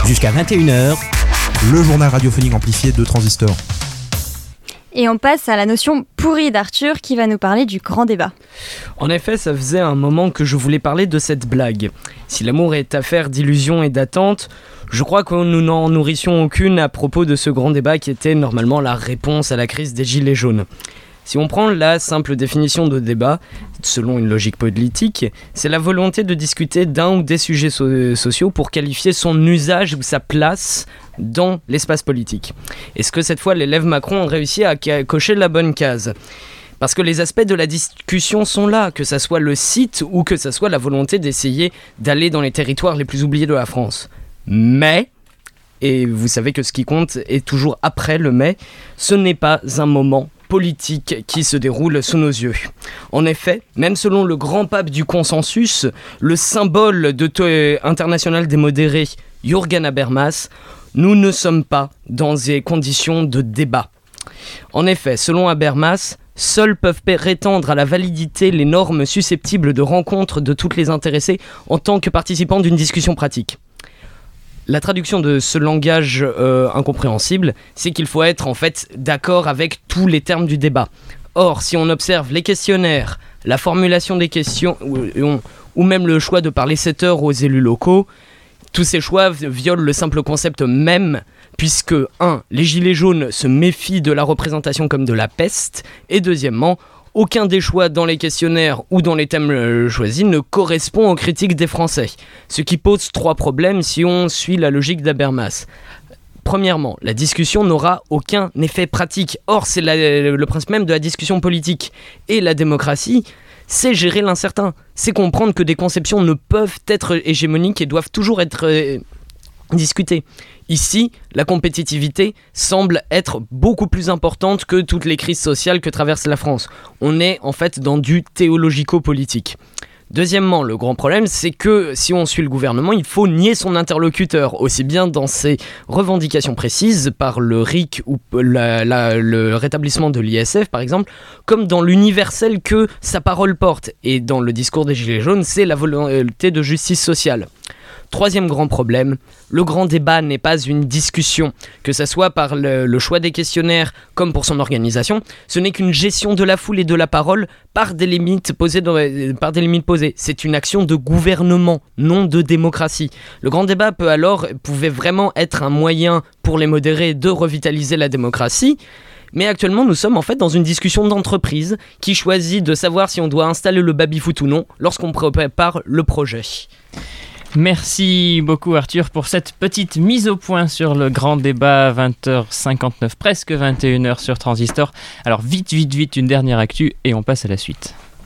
Jusqu'à 21h, le journal radiophonique amplifié de Transistor. Et on passe à la notion pourrie d'Arthur qui va nous parler du grand débat. En effet, ça faisait un moment que je voulais parler de cette blague. Si l'amour est affaire d'illusions et d'attentes, je crois que nous n'en nourrissions aucune à propos de ce grand débat qui était normalement la réponse à la crise des Gilets jaunes. Si on prend la simple définition de débat, selon une logique politique, c'est la volonté de discuter d'un ou des sujets sociaux pour qualifier son usage ou sa place dans l'espace politique. Est-ce que cette fois l'élève Macron a réussi à cocher la bonne case ? Parce que les aspects de la discussion sont là, que ça soit le site ou que ça soit la volonté d'essayer d'aller dans les territoires les plus oubliés de la France. Mais, et vous savez que ce qui compte est toujours après le mais, ce n'est pas un moment politique qui se déroule sous nos yeux. En effet, même selon le grand pape du consensus, le symbole international des modérés, Jürgen Habermas, nous ne sommes pas dans des conditions de débat. En effet, selon Habermas, seuls peuvent prétendre à la validité les normes susceptibles de rencontre de toutes les intéressées en tant que participants d'une discussion pratique. La traduction de ce langage incompréhensible, c'est qu'il faut être en fait d'accord avec tous les termes du débat. Or, si on observe les questionnaires, la formulation des questions ou même le choix de parler 7 heures aux élus locaux, tous ces choix violent le simple concept même, puisque 1. Les gilets jaunes se méfient de la représentation comme de la peste, et deuxièmement, aucun des choix dans les questionnaires ou dans les thèmes choisis ne correspond aux critiques des Français, ce qui pose 3 problèmes si on suit la logique d'Habermas. Premièrement, la discussion n'aura aucun effet pratique. Or, c'est le principe même de la discussion politique. Et la démocratie, c'est gérer l'incertain. C'est comprendre que des conceptions ne peuvent être hégémoniques et doivent toujours être discutées. Ici, la compétitivité semble être beaucoup plus importante que toutes les crises sociales que traverse la France. On est en fait dans du théologico-politique. Deuxièmement, le grand problème, c'est que si on suit le gouvernement, il faut nier son interlocuteur, aussi bien dans ses revendications précises, par le RIC ou le rétablissement de l'ISF par exemple, comme dans l'universel que sa parole porte. Et dans le discours des Gilets jaunes, c'est la volonté de justice sociale. Troisième grand problème, le grand débat n'est pas une discussion, que ce soit par le choix des questionnaires comme pour son organisation, ce n'est qu'une gestion de la foule et de la parole par des limites posées. C'est une action de gouvernement, non de démocratie. Le grand débat pouvait vraiment être un moyen pour les modérés de revitaliser la démocratie, mais actuellement nous sommes en fait dans une discussion d'entreprise qui choisit de savoir si on doit installer le baby-foot ou non lorsqu'on prépare le projet. Merci beaucoup Arthur pour cette petite mise au point sur le grand débat, 20h59, presque 21h sur Transistor. Alors vite, une dernière actu et on passe à la suite.